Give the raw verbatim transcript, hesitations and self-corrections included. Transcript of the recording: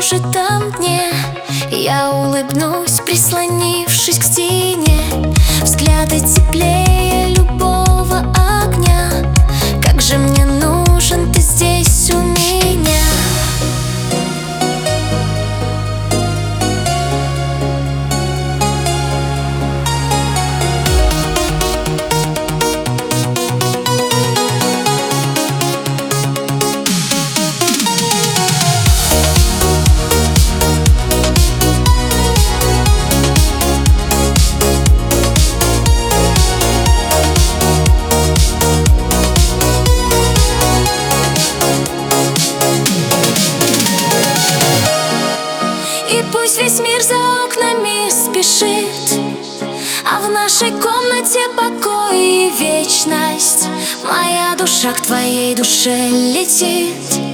прожитом дне я улыбнусь, прислонившись к стене. Взгляды теплее любого огня. Как же мне нужен ты здесь у меня. И пусть весь мир за окнами спешит, а в нашей комнате покой и вечность. Моя душа к твоей душе летит.